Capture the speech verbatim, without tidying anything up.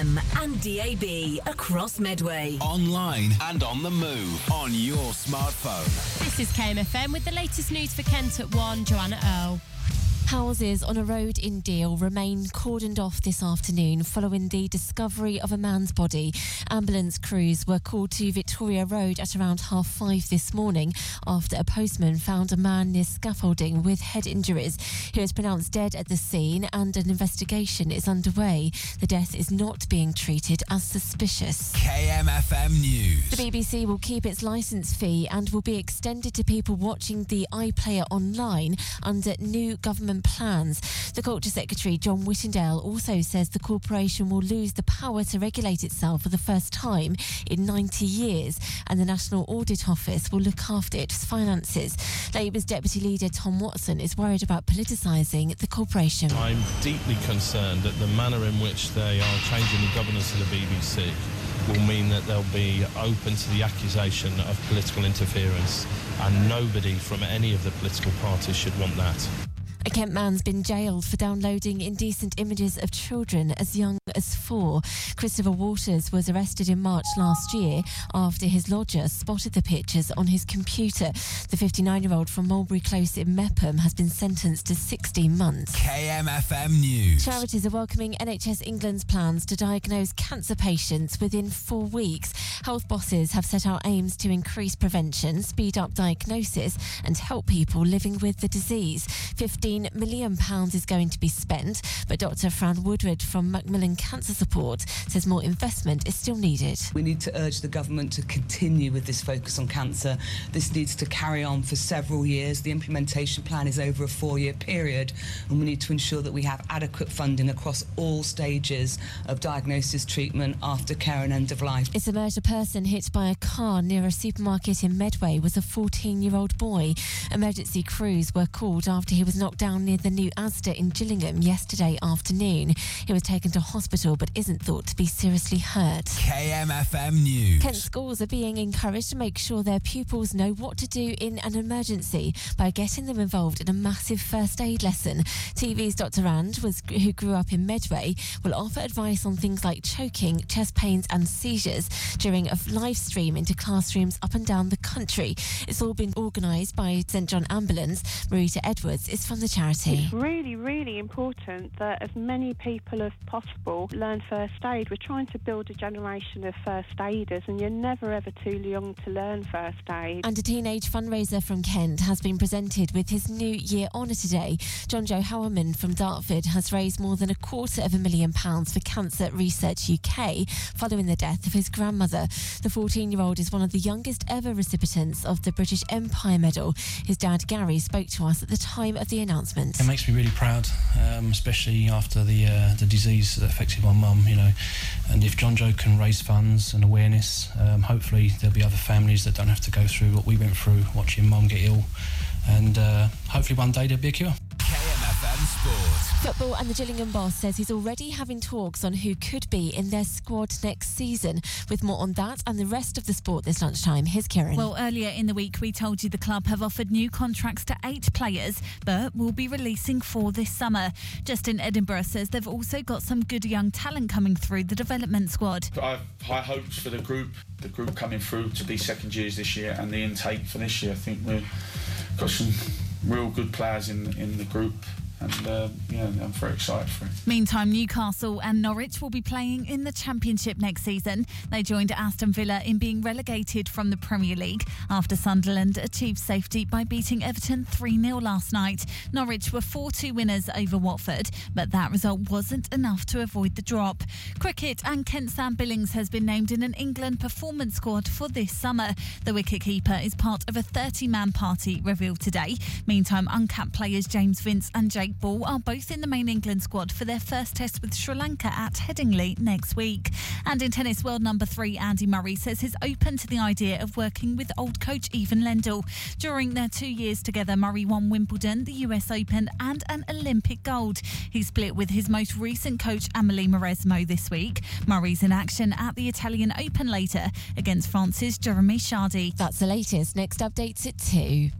M and D A B across Medway. Online and on the move on your smartphone. This is K M F M with the latest news for Kent at one. Joanna Earl. Houses on a road in Deal remain cordoned off this afternoon following the discovery of a man's body. Ambulance crews were called to Victoria Road at around half five this morning after a postman found a man near scaffolding with head injuries. He was pronounced dead at the scene and an investigation is underway. The death is not being treated as suspicious. K M F M News. The B B C will keep its licence fee and will be extended to people watching the iPlayer online under new government plans. The Culture Secretary, John Whittendale, also says the corporation will lose the power to regulate itself for the first time in ninety years, and the National Audit Office will look after its finances. Labour's Deputy Leader Tom Watson is worried about politicising the corporation. I'm deeply concerned that the manner in which they are changing the governance of the B B C will mean that they'll be open to the accusation of political interference, and nobody from any of the political parties should want that. A Kent man's been jailed for downloading indecent images of children as young as four. Christopher Waters was arrested in March last year after his lodger spotted the pictures on his computer. The fifty-nine-year-old from Mulberry Close in Mepham has been sentenced to sixteen months. K M F M News. Charities are welcoming N H S England's plans to diagnose cancer patients within four weeks. Health bosses have set out aims to increase prevention, speed up diagnosis and help people living with the disease. fifteen million pounds is going to be spent, but Doctor Fran Woodward from Macmillan Cancer Support says more investment is still needed. We need to urge the government to continue with this focus on cancer. This needs to carry on for several years. The implementation plan is over a four-year period, and we need to ensure that we have adequate funding across all stages of diagnosis, treatment, aftercare and end of life. It's emerged a person hit by a car near a supermarket in Medway was a fourteen-year-old boy. Emergency crews were called after he was knocked down near the new Asda in Gillingham yesterday afternoon. He was taken to hospital but isn't thought to be seriously hurt. K M F M News. Kent schools are being encouraged to make sure their pupils know what to do in an emergency by getting them involved in a massive first aid lesson. T V's Doctor Rand, was, who grew up in Medway, will offer advice on things like choking, chest pains and seizures during a live stream into classrooms up and down the country. It's all been organised by St John Ambulance. Marita Edwards is from the charity. It's really, really important that as many people as possible learn first aid. We're trying to build a generation of first aiders, and you're never ever too young to learn first aid. And a teenage fundraiser from Kent has been presented with his New Year honour today. John Joe Howerman from Dartford has raised more than a quarter of a million pounds for Cancer Research U K following the death of his grandmother. The fourteen-year-old is one of the youngest ever recipients of the British Empire Medal. His dad Gary spoke to us at the time of the announcement. It makes me really proud, um, especially after the uh, the disease that affected my mum, you know. And if John Joe can raise funds and awareness, um, hopefully there'll be other families that don't have to go through what we went through watching mum get ill. And uh, hopefully one day there'll be a cure. K M F M Sport. Football and the Gillingham boss says he's already having talks on who could be in their squad next season. With more on that and the rest of the sport this lunchtime, here's Kieran. Well, earlier in the week we told you the club have offered new contracts to eight players, but will be releasing four this summer. Justin Edinburgh says they've also got some good young talent coming through the development squad. I have high hopes for the group, the group coming through to be second years this year, and the intake for this year. I think we've got some real good players in in the group. And, uh, yeah, I'm very excited for it. Meantime, Newcastle and Norwich will be playing in the Championship next season. They joined Aston Villa in being relegated from the Premier League after Sunderland achieved safety by beating Everton three nil last night. Norwich were four two winners over Watford, but that result wasn't enough to avoid the drop. Cricket, and Kent Sam Billings has been named in an England performance squad for this summer. The wicketkeeper is part of a thirty-man party revealed today. Meantime, uncapped players James Vince and Jake Ball are both in the main England squad for their first test with Sri Lanka at Headingley next week. And in tennis, world number three Andy Murray says he's open to the idea of working with old coach Ivan Lendl. During their two years together, Murray won Wimbledon, the U S Open and an Olympic gold. He split with his most recent coach Amelie Mauresmo this week. Murray's in action at the Italian Open later against France's Jeremy Chardy. That's the latest. Next updates at two.